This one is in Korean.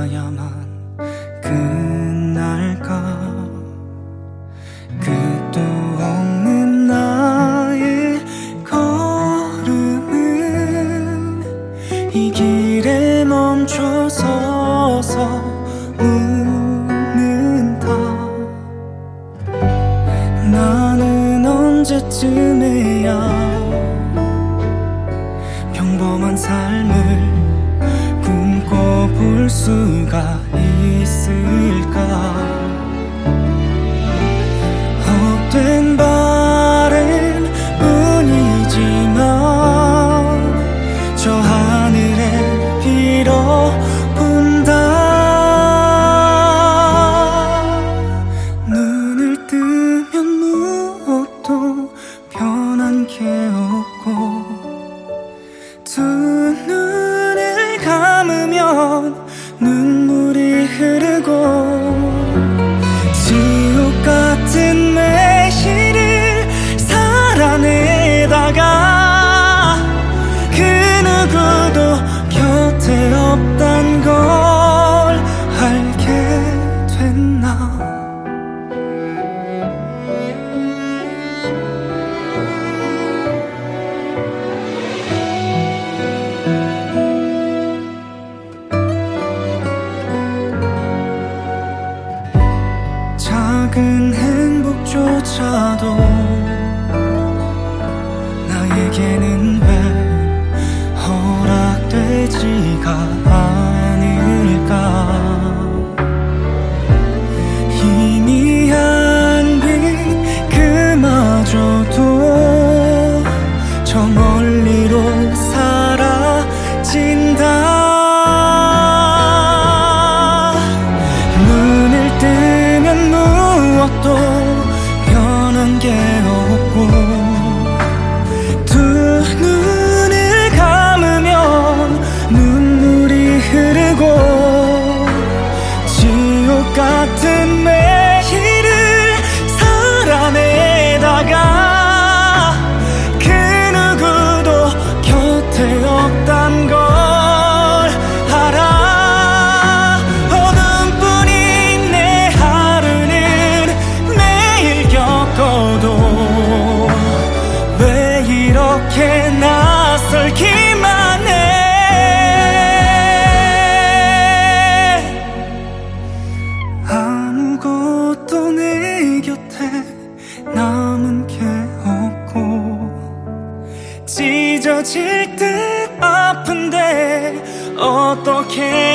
가야만 끝날까. 끝도 없는 나의 걸음은 이 길에 멈춰서서 웃는다. 나는 언제쯤에야 평범한 삶을 꿈꿔볼 수가 있을까. 헛된 바램 뿐이지만 저 하늘에 빌어본다. 눈을 뜨면 무엇도 변한 게 없고 두 눈을 감으면 눈물이 흐르고 지옥 같은 매일을 살아내다가 그 누구도 곁에 없단 걸 알게 됐나. 작은 행복조차도 나에게는 왜 허락되지가 않을까. 희미한 빛 그마저도 저 멀리로 사라진다. 눈을 뜨면 무엇도 변한 게 없고 두 눈을 감으면 눈물이 흐르고 지옥 같은 매일을 살아내다가 그 누구도 곁에 없단 걸 알아. 어둠뿐인 내 하루는 매일 겪어도 왜 이렇게 낯설기만 해. 아무것도 내 곁에 남은 게 없고 찢어질 듯 아픈데 어떻게